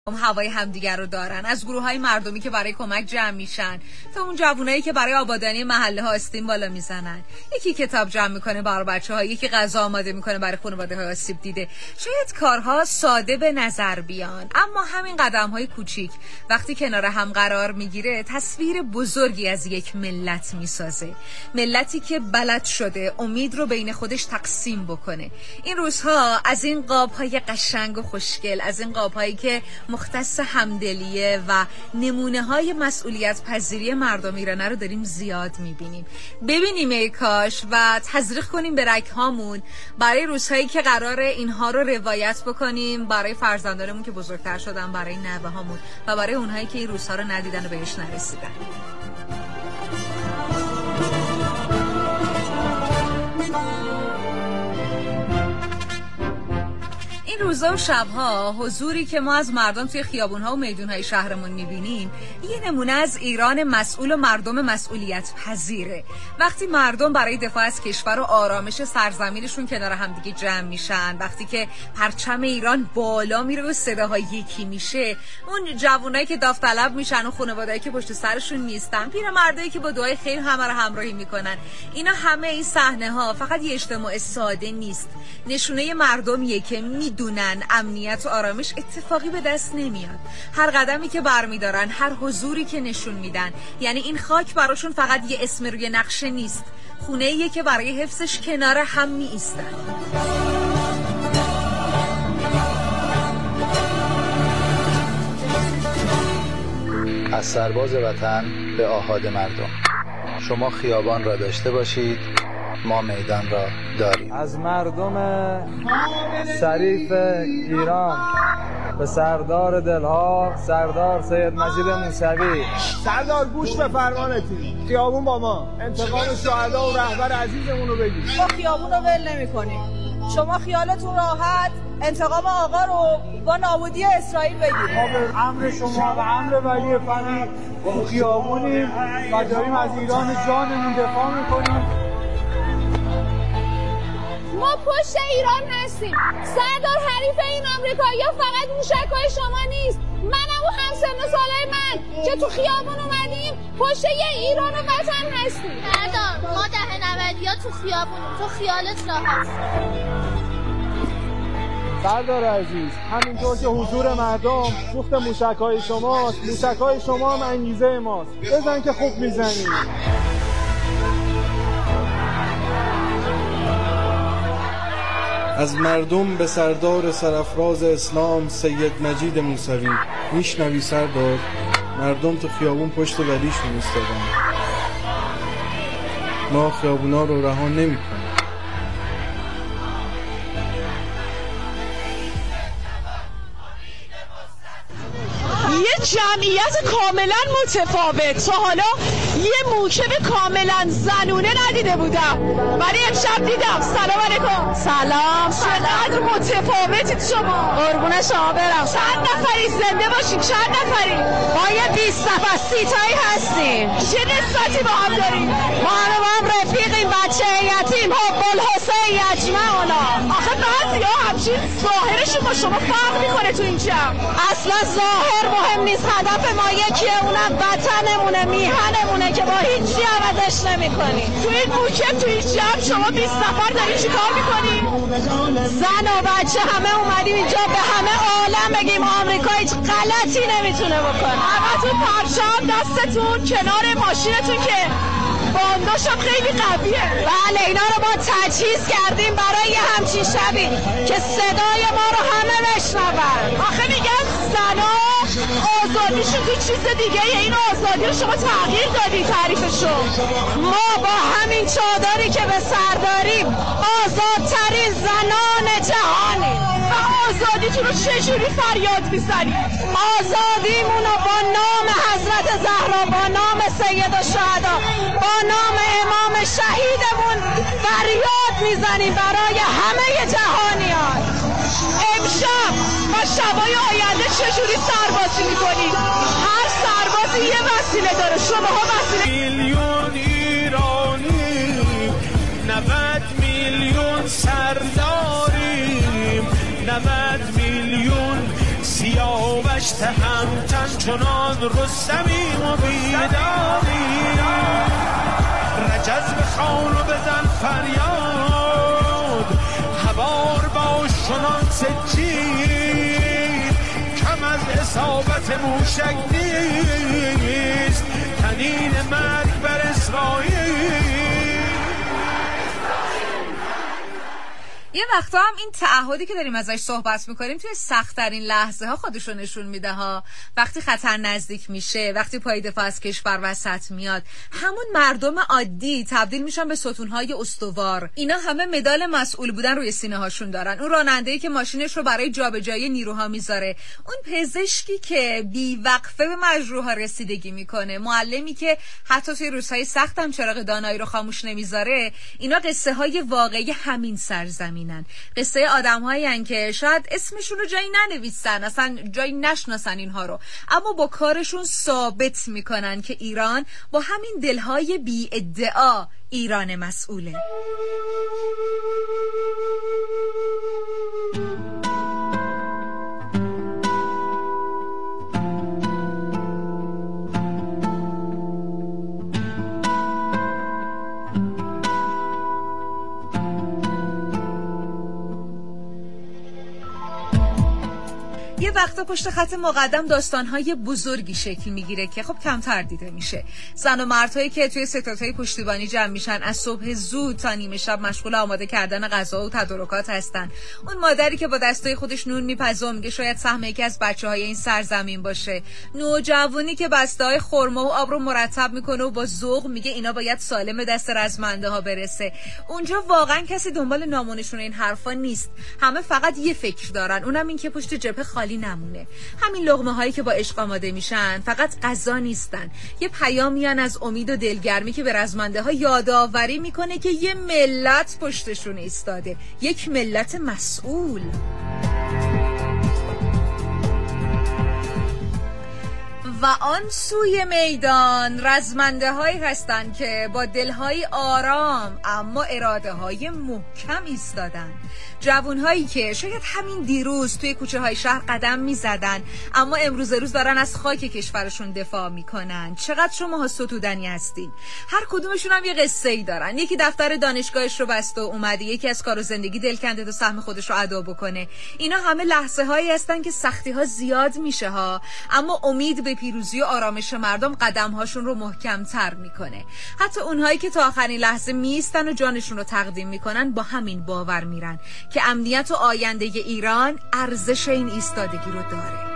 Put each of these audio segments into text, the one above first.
هوای همدیگر رو دارن، از گروه‌های مردمی که برای کمک جمع میشن تا اون جوونایی که برای آبادانی محله ها آستین بالا میزنن. یکی کتاب جمع میکنه برای بچه‌ها، یکی غذا آماده میکنه برای خانواده‌های آسیب دیده. شاید کارها ساده به نظر بیان، اما همین قدم‌های کوچیک وقتی کنار هم قرار میگیره تصویر بزرگی از یک ملت میسازه. ملتی که بلد شده امید رو بین خودش تقسیم بکنه. این روزها از این قاب‌های قشنگ و خوشگل، از این قاب‌هایی که مختص همدلیه و نمونه‌های مسئولیت پذیری مردم ایران رو داریم زیاد می‌بینیم. ببینیم ای کاش و تزریق کنیم به رگ‌هامون برای روزهایی که قراره اینها رو روایت بکنیم، برای فرزندانمون که بزرگتر شدن، برای نوه‌هامون و برای اونهایی که این روزها رو ندیدن و بهش نرسیدن. این روزا و شبها حضوری که ما از مردم توی خیابون‌ها و میدون‌های شهرمون می‌بینیم یه نمونه از ایران مسئول و مردم مسئولیت پذیره. وقتی مردم برای دفاع از کشور و آرامش سرزمینشون کنار همدیگه جمع میشن، وقتی که پرچم ایران بالا میره و صداها یکی میشه، اون جوونایی که داوطلب میشن و خانواده‌ای که پشت سرشون نیستن، پیرمردایی که با دعای خیر همه رو همراهی میکنن، اینا همه این صحنه‌ها فقط یه اجتماع ساده نیست، نشونه مردمیه که میدونن امنیت و آرامش اتفاقی به دست نمیاد. هر قدمی که برمیدارن، هر حضوری که نشون میدن، یعنی این خاک براشون فقط یه اسم روی نقشه نیست، خونه‌ایه که برای حفظش کنار هم می ایستن. از سرباز وطن به آحاد مردم، شما خیابان را داشته باشید، ما میدان را داریم. از مردم شریف ایران به سردار دلها، سردار سید مجید موسوی. سردار گوش به فرمانتی، خیابون با ما، انتقام شهدا و رهبر عزیزمون رو بگیر. ما خیابون رو ول نمی‌کنیم، شما خیالتون راحت انتقام آقا رو با نابودی اسرائیل بگیرید. ما به امر شما و امر ولی فقیه با خیابونیم و داریم از ایران جانمون دفاع میکنیم. ما پشت ایران هستیم. سردار حریف این آمریکایی‌ها فقط موشک‌های شما نیست، منم و همسن و سالای من که تو خیابون اومدیم پشت یه ایران و وطن هستیم. سردار ما ده 90 تو خیابونیم، تو خیالت راحت. سردار عزیز، همینطور که حضور مردم سوخت موشک‌های شماست، موشک‌های شما هم انگیزه ماست. بزن که خوب میزنی. از مردم به سردار سرافراز اسلام سید مجید موسوی. میشنوی سردار؟ مردم تو خیابون پشت ولیشون ایستادن، ما خیابونا رو رها نمی‌کنیم. یه جمعیت کاملا متفاوت. تا حالا یه موکب کاملا زنونه ندیده بودم، ولی امشب دیدم. سلام علیکم. سلام. چقدر متفاوتید شما. قربون شما برم. چند نفری؟ زنده باشین. چند نفری؟ ما یه 20 نفر سیتایی هستیم. چه نسبتی با هم داریم؟ ما همه با هم رفیقیم، بچه یتیم، حب الحسین یجمعنا. آخه بعضیا همچین ظاهرشون با شما فرق میکنه تو این جمع. اصلا ظاهر مهم نیست، هدف ما یکیه، اونم وطنمونه، میهنمونه که با هیچی عوضش نمی‌کنیم. تو این موکب، تو این جمع شما 20 نفر دارین چیکار می‌کنین؟ زن و بچه همه اومدیم اینجا به همه عالم بگیم آمریکا هیچ غلطی نمیتونه بکنه. همتون پرچم دستتون کنار ماشینتون که بانداش هم خیلی قویه. بله اینا رو ما تجهیز کردیم برای همچین شبی که صدای ما رو همه بشنون. آخه میگن زنا آزادیشون تو چیز دیگه، این آزادی رو شما تغییر دادی تعریفشو. ما با همین چادری که به سر داریم آزادترین زنان جهانیم. و آزادیتون رو چجوری فریاد میزنید؟ آزادیمون رو با نام حضرت زهرا، با نام سید الشهدا، با نام امام شهیدمون فریاد میزنیم برای همه جهانیان. امشب و شبای آینده چجوری سربازی میکنید؟ هر سربازی یه وسیله داره، شماها وسیله. میلیون ایرانی 90 میلیون سرداریم، 90 میلیون سیاوش تهمتن چنان رستمیم و بیداری رجز بخوان و بزن فریاد هوار باش چنان سجید کم از اصابت موشک نیست تنین مرگ بر اسرائیل. یه وقتا هم این تعهدی که داریم ازش صحبت میکنیم توی سخت‌ترین لحظه ها خودشو نشون میده ها. وقتی خطر نزدیک میشه، وقتی پای دفاع از کشور وسط میاد، همون مردم عادی تبدیل میشن به ستونهای استوار. اینا همه مدال مسئول بودن روی سینه هاشون دارن. اون راننده‌ای که ماشینش رو برای جابجایی نیروها میذاره، اون پزشکی که بی‌وقفه به مجروحا رسیدگی میکنه، معلمی که حتی توی روزهای سخت هم چراغ دانایی رو خاموش نمیذاره، اینا قصه های واقعی همین سرزمین. قصه آدم‌هایی هستند که شاید اسمشون رو جایی ننویسن، اصلا جایی نشناسن اینها رو، اما با کارشون ثابت میکنن که ایران با همین دلهای بی ادعا ایران مسئوله. یه وقتا پشت خط مقدم داستان‌های بزرگی شکل میگیره که خب کمتر دیده میشه. زن و مردهایی که توی ستادهای پشتیبانی جمع میشن، از صبح زود تا نیمه شب مشغول آماده کردن غذا و تدارکات هستن. اون مادری که با دستای خودش نون میپزه و میگه شاید سهم یکی از بچه‌های این سرزمین باشه. نوجوانی که بسته‌های خرما و آب رو مرتب میکنه و با ذوق میگه اینا باید سالم دست رزمنده ها برسه. اونجا واقعا کسی دنبال نامونشون این حرفا نیست. همه فقط یه فکر دارن، اونم این که پشت جبهه خالی نمونه. همین لقمه هایی که با عشق آماده میشن فقط غذا نیستن، یه پیامیان از امید و دلگرمی که به رزمنده ها یادآوری میکنه که یه ملت پشتشون ایستاده، یک ملت مسئول. و آن سوی میدان رزمنده هایی هستند که با دلهای آرام اما اراده های محکم ایستادن. جوان هایی که شاید همین دیروز توی کوچه های شهر قدم می زدن اما امروز روز دارن از خاک کشورشون دفاع می کنن. چقدر شما ها ستودنی هستین. هر کدومشون هم یه قصه ای دارن. یکی دفتر دانشگاهش رو بست و اومده، یکی از کار و زندگی دل کنده تا سهم خودش رو ادا بکنه. اینا همه لحظه هایی هستن که سختی ها زیاد میشه ها، اما امید به پیروزی و آرامش مردم قدم هاشون رو محکم تر میکنه. حتی اونهایی که تا آخرین لحظه میستن و جانشون رو تقدیم میکنن با همین باور میرن که امنیت و آینده ایران ارزش این ایستادگی رو داره.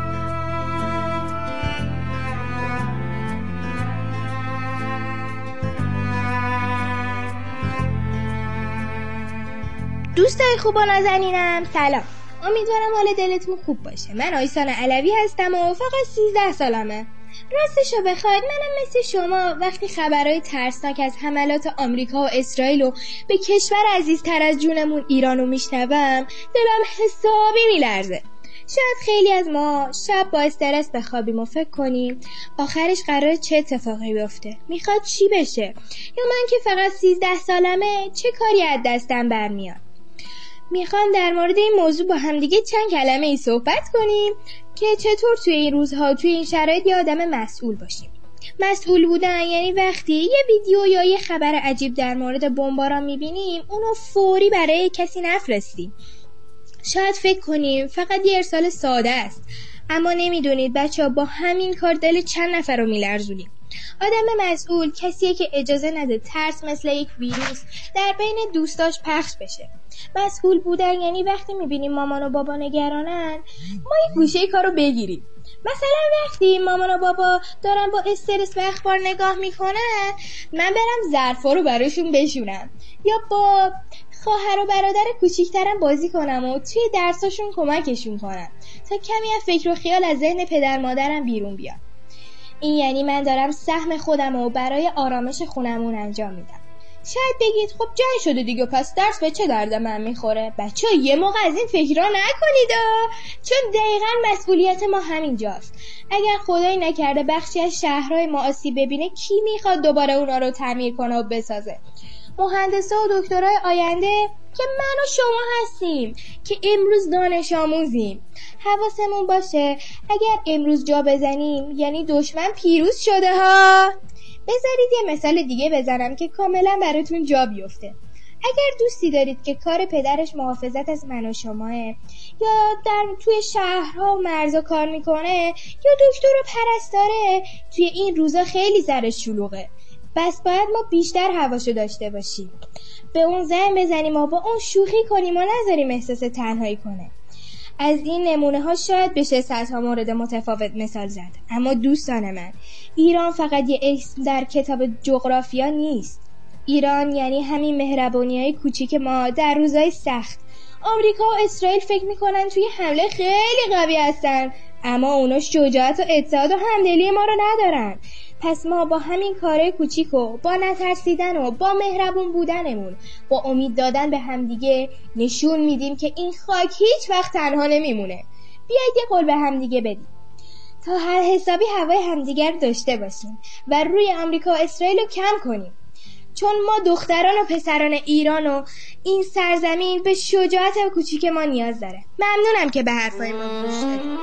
دوستای خوب و نازنینم سلام، امیدوارم حال دلتون خوب باشه. من آیسان علوی هستم و فقط 13 سالمه. راستشو بخواید منم مثل شما وقتی خبرهای ترسناک از حملات آمریکا و اسرائیل و به کشور عزیزتر از جونمون ایرانو میشنوم دلم حسابی میلرزه. شاید خیلی از ما شب با استرس بخوابیم و فکر کنیم آخرش قراره چه اتفاقی بیفته، میخواد چی بشه، یا من که فقط 13 سالمه چه کاری از دستم برمیاد. میخوام در مورد این موضوع با همدیگه چند کلمه ای صحبت کنیم که چطور توی این روزها توی این شرایط یه آدم مسئول باشیم. مسئول بودن یعنی وقتی یه ویدیو یا یه خبر عجیب در مورد بمباران میبینیم اونو فوری برای کسی نفرستیم. شاید فکر کنیم فقط یه ارسال ساده است، اما نمیدونید بچه‌ها با همین کار دل چند نفر رو میلرزونیم. آدم مسئول کسیه که اجازه نده ترس مثل یک ویروس در بین دوستاش پخش بشه. مسئول بودن یعنی وقتی میبینیم مامان و بابا نگرانن ما یک گوشه کارو بگیریم. مثلا وقتی مامان و بابا دارن با استرس به اخبار نگاه میکنن من برم ظرفا رو براشون بشونم، یا با خواهر و برادر کوچیکترم بازی کنم و توی درساشون کمکشون کنم تا کمی از فکر و خیال از ذهن پدر مادرم بیرون بیاد. این یعنی من دارم سهم خودم رو برای آرامش خونمون انجام میدم. شاید بگید خب جای شده دیگه، پس درس به چه درد من میخوره؟ بچه ها یه موقع از این فکرها نکنید چون دقیقاً مسئولیت ما همین جاست. اگر خدایی نکرده بخشی از شهرهای ما آسیب ببینه کی میخواد دوباره اونا رو تعمیر کنه و بسازه؟ مهندسا و دکترای آینده که من و شما هستیم که امروز دانش آموزیم. حواسمون باشه اگر امروز جا بزنیم یعنی دشمن پیروز شده ها. بذارید یه مثال دیگه بزنم که کاملا براتون جا بیفته. اگر دوستی دارید که کار پدرش محافظت از من و شماه یا توی شهرها و مرزا کار میکنه یا دکتر و پرستاره، توی این روزا خیلی سرش شلوغه، بس باید ما بیشتر حواشو داشته باشیم، به اون زنگ بزنیم و با اون شوخی کنیم و نذاریم احساس تنهایی کنه. از این نمونه ها شاید بشه صدها مورد متفاوت مثال زد، اما دوستان من، ایران فقط یه اسم در کتاب جغرافیا نیست. ایران یعنی همین مهربانی‌های کوچیک ما در روزهای سخت. آمریکا و اسرائیل فکر میکنن توی حمله خیلی قوی هستن، اما اونا شجاعت و اتحاد و همدلی ما رو ندارن. پس ما با همین کارهای کوچیک و با نترسیدن و با مهربون بودنمون، با امید دادن به همدیگه نشون میدیم که این خاک هیچ وقت تنها نمیمونه. بیایید یه قول به همدیگه بدیم تا هر حسابی هوای همدیگر داشته باشیم و روی آمریکا و اسرائیل رو کم کنیم، چون ما دختران و پسران ایران و این سرزمین به شجاعت کوچیک ما نیاز داره. ممنونم که به حرفای ما گوش دادید.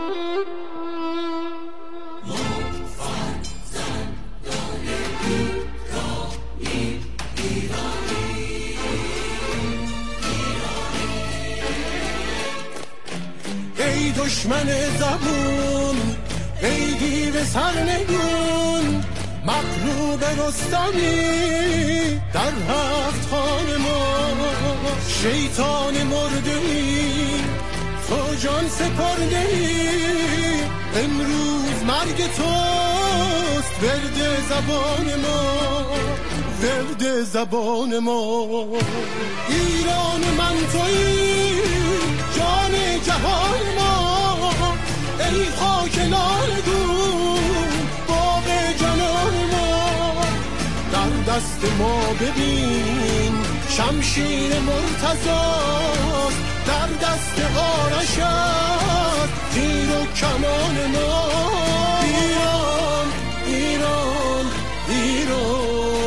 ای دشمن زبون، ای دیو سرنگون، مغلوب رستمی در هفت خانه ما، شیطان مرده ای تو جان سپرده ای، امروز مرگ توست ورد زبان ما، ورد زبان ما. ایران من تویی جان جهان ما، ای خاک لالگون باغ جانان ما. در دست ما ببین شمشیر مرتضاست، در دست آرش است تیر و کمان ما. ایران ایران ایران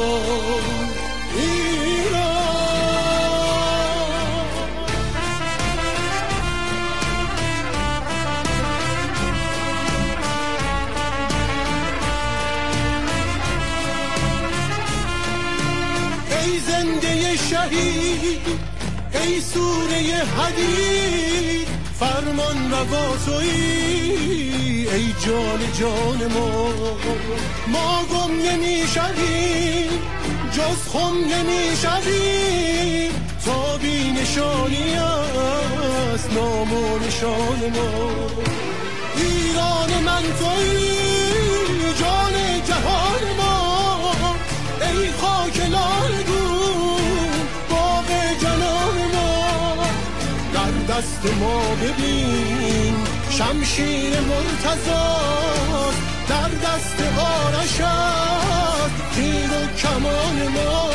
شهید، ای سوره حدید فرمان روا تویی، ای جان جان ما گم نمی شویم جز خم نمی شویم، تا بی نشانی است نام و نشان ما. ایران من تویی جان جهان ما، ای خاک لالگون باغ جانان ما. در دست ما ببین شمشیر مرتضاست، در دست آرش است تیر و کمان ما.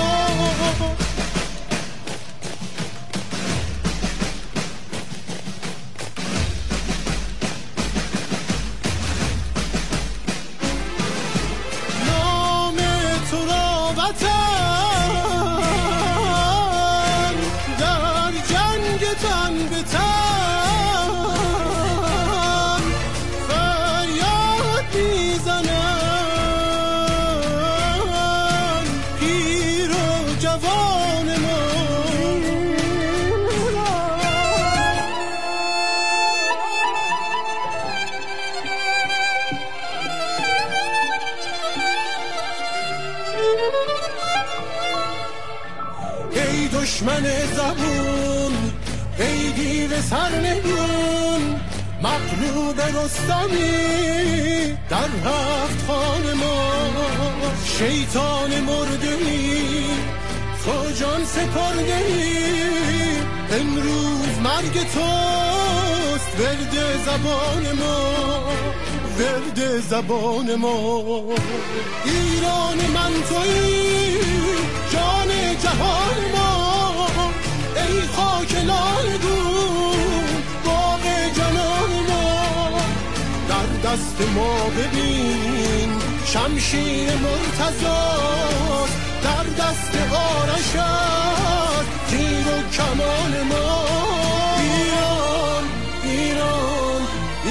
دشمن زبون، ای دیو سرنگون، مغلوب رستمی در هفت خانه ما. شیطان مرده ای تو جان سپرده ای، امروز مرگ توست ورد زبان ما، ورد زبان ما. ایران من تویی جان جهان ما، ای خاک لالگون باغ جانان ما. در دست ما ببین شمشیر مرتضاست، در دست آرش است تیر و کمان ما. ایران ایران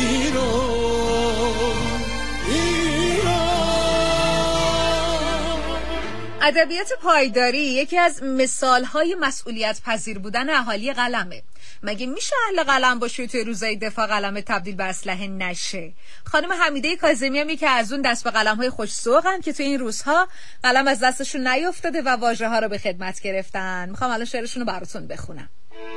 ایران ایران. ادبیات پایداری یکی از مثال‌های مسئولیت پذیر بودن اهالی قلمه. مگه میشه اهل قلم باشه توی روزای دفاع قلم تبدیل به اسلحه نشه؟ خانم حمیده کاظمی هم که از اون دست به قلم‌های خوش ذوقن که توی این روزها قلم از دستشون نیافتاده و واژه‌ها رو به خدمت گرفتن. میخوام الان شعرشون رو براتون بخونم.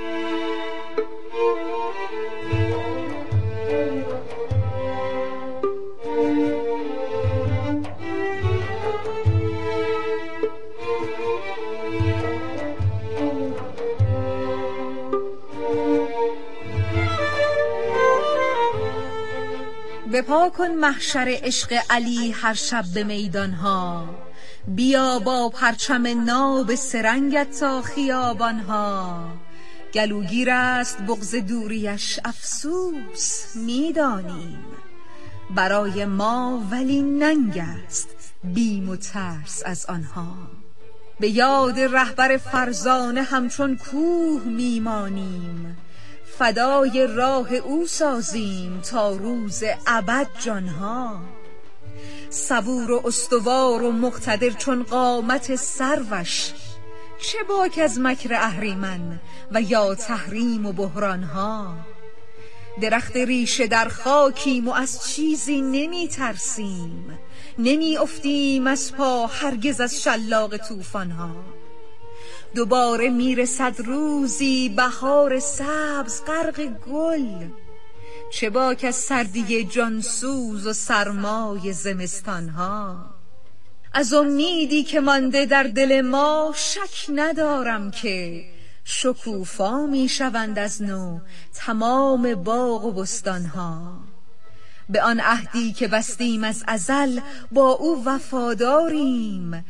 بپا کن محشر عشق علی هر شب به میدانها، بیا با پرچم ناب سرنگت تا خیابانها. گلوگیر است بغض دوریش افسوس میدانیم، برای ما ولی ننگ است بیم و ترس از آنها. به یاد رهبر فرزانه همچون کوه میمانیم، فدای راه او سازیم تا روز ابد جانها. صبور و استوار و مقتدر چون قامت سروش، چه باک از مکر اهریمن و یا تحریم و بحرانها. درخت ریشه در خاکیم و از چیزی نمی ترسیم، نمی افتیم از پا هرگز از شلاق طوفانها. دوباره میرسد روزی بهار سبز غرق گل، چه باک از سردی جانسوز و سرمای زمستانها. از امیدی که مانده در دل ما شک ندارم که شکوفا میشوند از نو تمام باغ و بستانها. به آن عهدی که بستیم از ازل با او وفاداریم،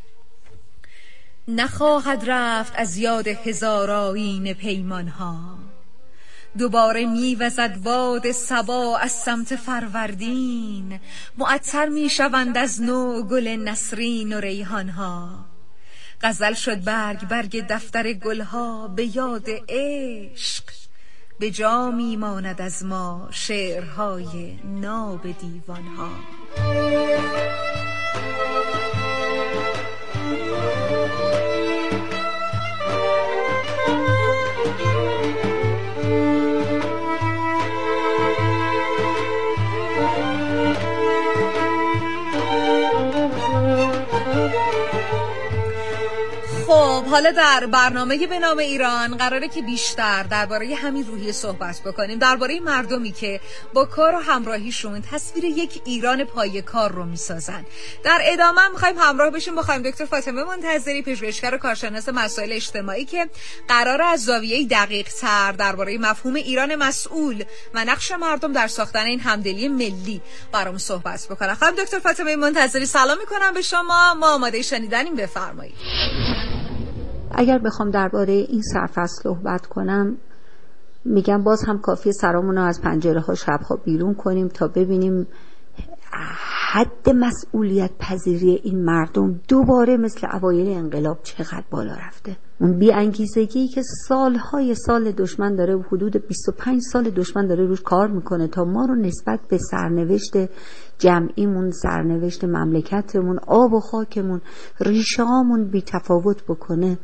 نخواهد رفت از یاد هزار آیین پیمانها. دوباره میوزد باد صبا از سمت فروردین، معطر میشوند از نو گل نسرین و ریحانها. غزل شد برگ برگ دفتر گلها به یاد عشق، به جا میماند از ما شعرهای ناب دیوانها. خب حالا در برنامه به نام ایران قراره که بیشتر درباره همین روحیه صحبت بکنیم، درباره مردمی که با کار و همراهیشون تصویر یک ایران پایه‌کار رو میسازن. در ادامه هم می‌خوایم همراه بشیم با خانم دکتر فاطمه منتظری، پژوهشگر و کارشناس مسائل اجتماعی، که قراره از زاویه‌ای دقیق‌تر درباره مفهوم ایران مسئول و نقش مردم در ساختن این همدلی ملی برام صحبت بکنن. خانم دکتر فاطمه منتظری سلام می‌کنم به شما، ما آماده شنیدنیم، بفرمایید. اگر بخوام درباره این سرفصل صحبت کنم، میگم باز هم کافیه سرامون رو از پنجره ها شبها بیرون کنیم تا ببینیم حد مسئولیت پذیری این مردم دوباره مثل اوایل انقلاب چقدر بالا رفته. اون بی انگیزگی که سالهای سال دشمن داره، حدود 25 سال دشمن داره روش کار میکنه تا ما رو نسبت به سرنوشت جمعیمون، سرنوشت مملکتمون، آب و خاکمون، ریشه‌هامون بی تفاوت بکنه.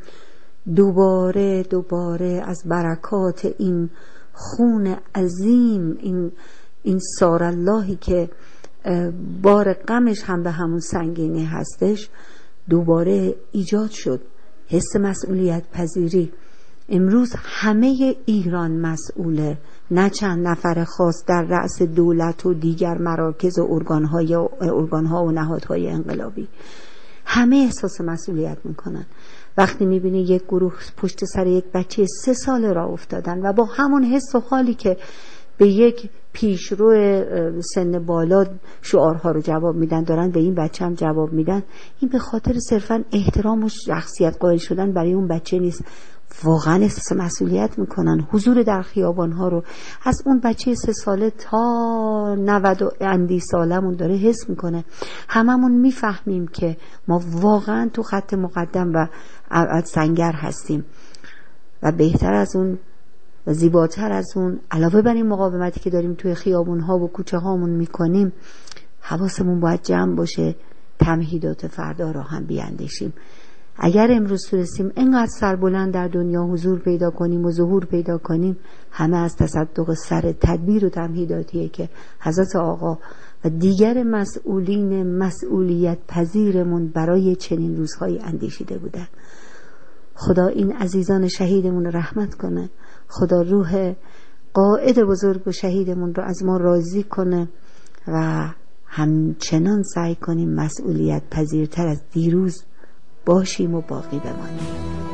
دوباره از برکات این خون عظیم، این ساراللهی که بار غمش هم به همون سنگینی هستش، دوباره ایجاد شد حس مسئولیت پذیری. امروز همه ایران مسئوله، نه چند نفر خاص در رأس دولت و دیگر مراکز و ارگانها و نهادهای انقلابی. همه احساس مسئولیت میکنن. وقتی میبینی یک گروه پشت سر یک بچه 3 ساله راه افتادن و با همون حس و حالی که به یک پیشرو سن بالا شعارها رو جواب میدن دارن به این بچه هم جواب میدن، این به خاطر صرفا احترام و شخصیت قائل شدن برای اون بچه نیست، واقعا احساس مسئولیت میکنن. حضور در خیابان ها رو از اون بچه 3 ساله تا 90 اندی سالمون داره حس میکنه. هممون میفهمیم که ما واقعا تو خط مقدم و سنگر هستیم و بهتر از اون و زیباتر از اون، علاوه بر این مقاومتی که داریم توی خیابون ها و کوچه هامون میکنیم، حواسمون باید جمع باشه تمهیدات فردا را هم بیاندیشیم. اگر امروز تونستیم اینقدر سربلند در دنیا حضور پیدا کنیم و ظهور پیدا کنیم، همه از تصدق سر تدبیر و تمهیداتیه که حضرت آقا و دیگر مسئولین مسئولیت پذیرمون برای چنین روزهایی اندیشیده بودن. خدا این عزیزان شهیدمون رحمت کنه، خدا روح قائد بزرگ و شهیدمون رو از ما راضی کنه و همچنان سعی کنیم مسئولیت پذیرتر از دیروز باشیم و باقی بمانیم.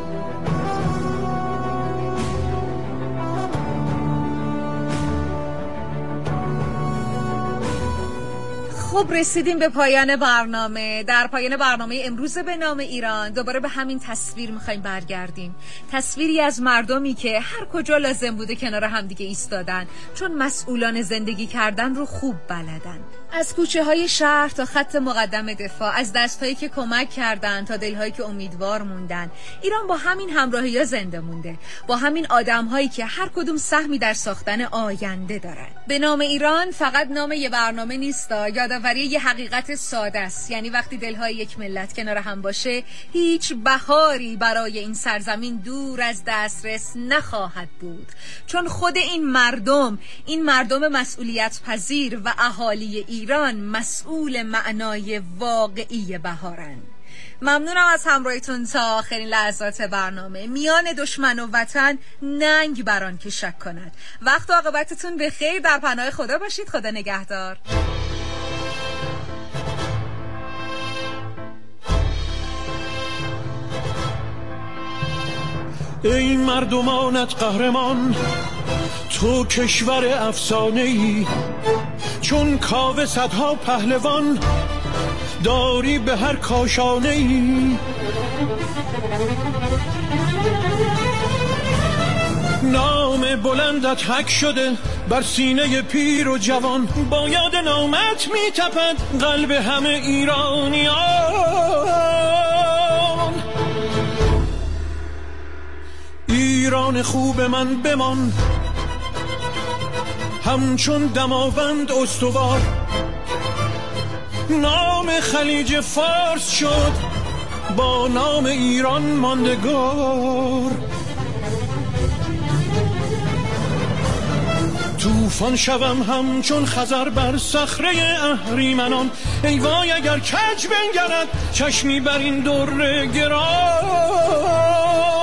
خب رسیدیم به پایان برنامه. در پایان برنامه امروز به نام ایران دوباره به همین تصویر میخوایم برگردیم. تصویری از مردمی که هر کجا لازم بوده کنار همدیگه ایستادن، چون مسئولان زندگی کردن رو خوب بلدن. از کوچه های شهر تا خط مقدم دفاع، از دستهایی که کمک کردن تا دلهایی که امیدوار موندن. ایران با همین همراهی‌ها زنده مونده، با همین آدم‌هایی که هر کدوم سهمی در ساختن آینده دارن. به نام ایران فقط نام یه برنامه نیست، یادآوری یه حقیقت ساده است. یعنی وقتی دلهای یک ملت کنار هم باشه، هیچ بهاری برای این سرزمین دور از دسترس نخواهد بود، چون خود این مردم مسئولیت پذیر و اهالی ایران مسئول معنای واقعی بهارن. ممنونم از همراهیتون تا آخرین لحظات برنامه. میان دشمن و وطن ننگ بران که شک کند. وقت و عاقبتتون به خیر، در پناه خدا باشید. خدا نگهدار. ای مردمانت قهرمان، تو کشور افسانه‌ای، چون کاوه صدها پهلوان داری به هر کاشانه‌ای. نام بلندت حک شده بر سینه پیر و جوان، با یاد نامت میتپد قلب همه ایرانیان. ایران خوب من بمان، همچون دماوند استوار. نام خلیج فارس شد با نام ایران ماندگار. طوفان شوم همچون خزر بر صخره اهریمنان، ای وای اگر کج بنگرد چشمی بر این در گران.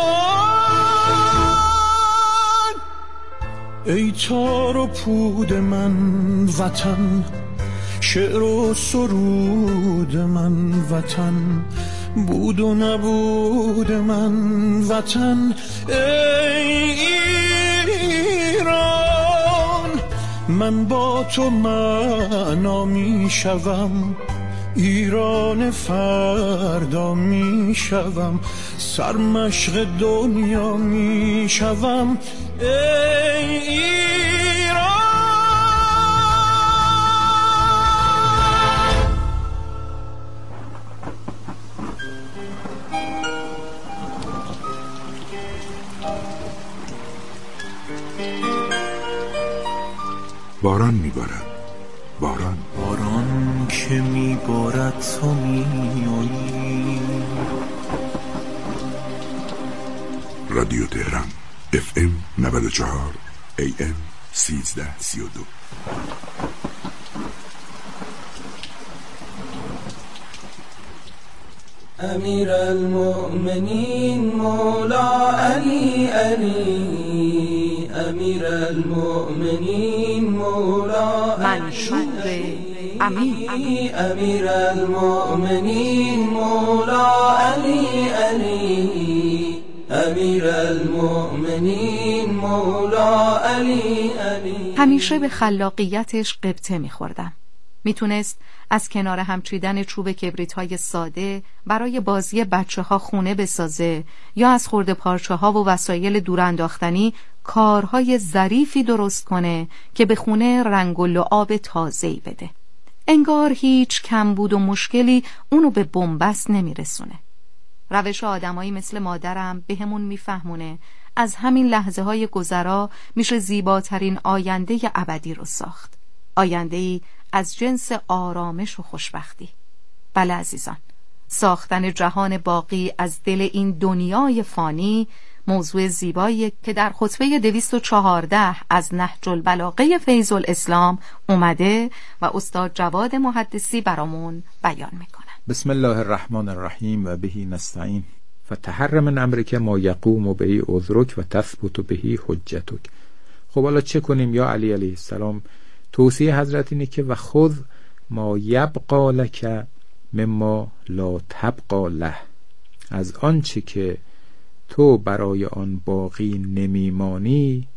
ای تار و پود من وطن، شعر و سرود من وطن، بود و نبود من وطن. ای ایران، من با تو معنا می شوم، ایران فردا می شوم، سرمشق دنیا می شوم. ای ایران. باران میبارد، باران که میبارد تو میایی. رادیو تهران FM 94 AM 1332. امیر المؤمنین مولا علی علی، امیر المؤمنین مولا منشور امیر، امیر المؤمنین مولا علی علی، امیر المؤمنین مولا علی علی. همیشه به خلاقیتش غبطه می‌خوردم. میتونست از کنار هم چیدن چوب کبریت‌های ساده برای بازی بچه‌ها خونه بسازه یا از خرده پارچه‌ها و وسایل دورانداختنی کارهای ظریفی درست کنه که به خونه رنگ و لعاب تازه‌ای بده. انگار هیچ کمبود و مشکلی اونو به بنبست نمیرسونه. روش آدمایی مثل مادرم به همون میفهمونه از همین لحظه های گذرا میشه زیباترین آینده ابدی رو ساخت. آینده‌ای از جنس آرامش و خوشبختی. بله عزیزان، ساختن جهان باقی از دل این دنیای فانی موضوع زیبایی که در خطبه 214 از نهج البلاغه فیض الاسلام اومده و استاد جواد محدثی برامون بیان میکنن. بسم الله الرحمن الرحیم و بهی نستعین. فتحر من امرک ما یقوم به عذرک و تثبت به حجتک. خب حالا چه کنیم یا علی علیه السلام؟ توصیه حضرت اینه که و خذ ما یبقى لک مما لا تبقى له، از آنچه که تو برای آن باقی نمیمانی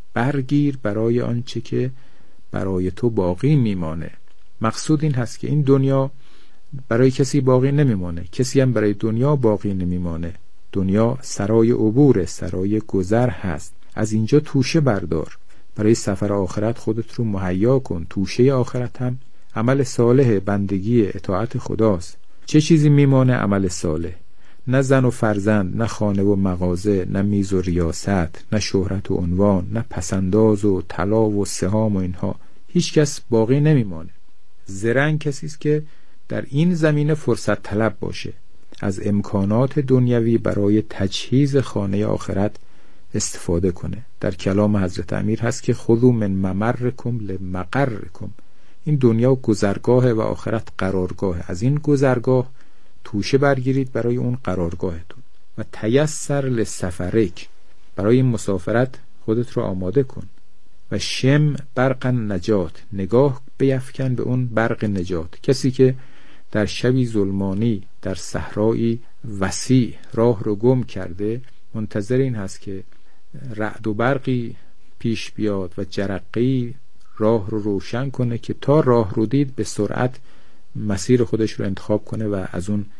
برگیر برای آنچه که برای تو باقی میمانه. مقصود این هست که این دنیا برای کسی باقی نمیمانه، کسی هم برای دنیا باقی نمیمانه. دنیا سرای عبوره، سرای گذر هست. از اینجا توشه بردار، برای سفر آخرت خودت رو مهیا کن. توشه آخرت هم عمل صالح، بندگی، اطاعت خداست. چه چیزی میمانه؟ عمل صالح. نه زن و فرزند، نه خانه و مغازه، نه میز و ریاست، نه شهرت و عنوان، نه پسنداز و طلا و سهام و اینها. هیچ کس باقی نمیمانه. زرنگ کسی است که در این زمینه فرصت طلب باشه، از امکانات دنیوی برای تجهیز خانه آخرت استفاده کنه. در کلام حضرت امیر هست که خذوا من ممرکم لمقرکم. این دنیا گذرگاه و آخرت قرارگاه. از این گذرگاه توشه برگیرید برای اون قرارگاهتون. و تیسر لسفرک، برای این مسافرت خودت رو آماده کن. و شم برق نجات، نگاه بیفکن به اون برق نجات. کسی که در شبی ظلمانی در صحرایی وسیع راه رو گم کرده منتظر این هست که رعد و برقی پیش بیاد و جرقه‌ای راه رو روشن کنه که تا راه رو دید به سرعت مسیر خودش رو انتخاب کنه و از اون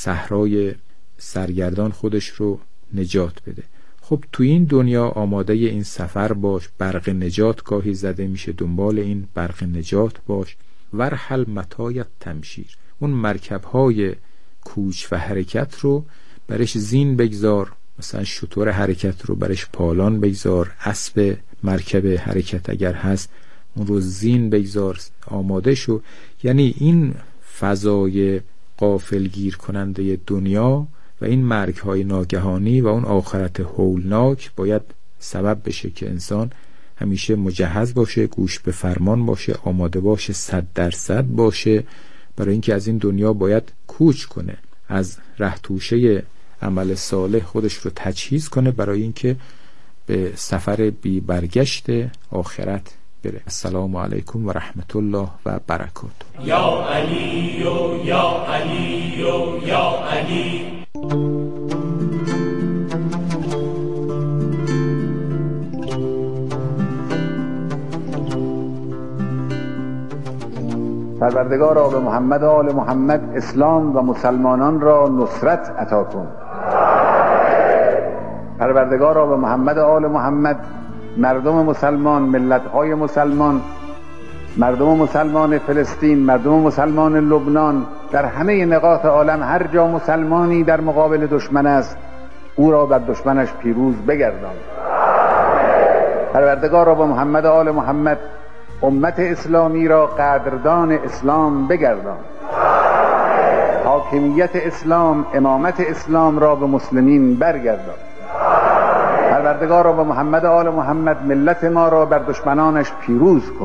صحرای سرگردان خودش رو نجات بده. خب تو این دنیا آماده این سفر باش. برق نجات گاهی زده میشه، دنبال این برق نجات باش. ورحل متایت تمشیر، اون مرکب‌های کوچ و حرکت رو برش زین بگذار، مثلا شتر حرکت رو برش پالان بگذار، اسب مرکب حرکت اگر هست اون رو زین بگذار، آماده شو. یعنی این فضای غافلگیر کننده دنیا و این مرگ‌های ناگهانی و اون آخرت هولناک باید سبب بشه که انسان همیشه مجهز باشه، گوش به فرمان باشه، آماده باشه، 100% باشه، برای اینکه از این دنیا باید کوچ کنه، از ره توشه عمل صالح خودش رو تجهیز کنه برای اینکه به سفر بی برگشت آخرت بره. السلام علیکم و رحمت الله و برکاته. یا علی یا علی یا علی. پروردگارا به محمد و آل محمد اسلام و مسلمانان را نصرت عطا کن. پروردگارا به محمد و آل محمد مردم مسلمان، ملت‌های مسلمان، مردم مسلمان فلسطین، مردم مسلمان لبنان، در همه نقاط عالم هر جا مسلمانی در مقابل دشمن است او را بر دشمنش پیروز بگردان. پروردگارا به محمد و آل محمد امت اسلامی را قدردان اسلام بگردان. حاکمیت اسلام، امامت اسلام را به مسلمین برگردان. پروردگار را به محمد آل محمد ملت ما را بر دشمنانش پیروز کن.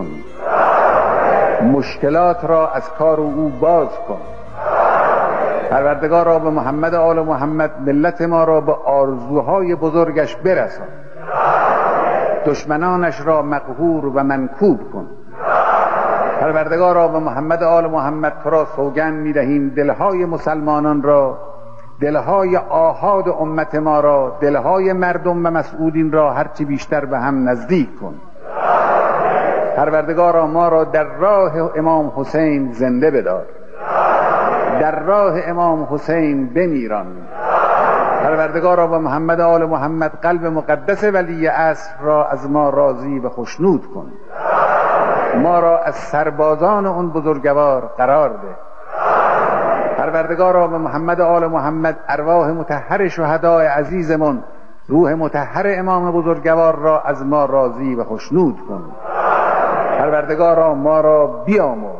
مشکلات را از کار او باز کن. پروردگار را به محمد آل محمد ملت ما را به آرزوهای بزرگش برسان. دشمنانش را مقهور و منکوب کن. پروردگار را به محمد آل محمد تو را سوگند می‌دهیم دلهای مسلمانان را، دلهای آحاد امت ما را، دلهای مردم و مسعودین را هرچی بیشتر به هم نزدیک کن. پروردگارا ما را در راه امام حسین زنده بدار، در راه امام حسین بمیران. پروردگارا با محمد آل محمد قلب مقدس ولی عصر را از ما راضی و خشنود کن، ما را از سربازان اون بزرگوار قرار ده. پروردگارا به محمد آل محمد ارواح مطهر شهدای عزیزمون، روح مطهر امام بزرگوار را از ما راضی و خشنود کن. پروردگارا ما را بیامرز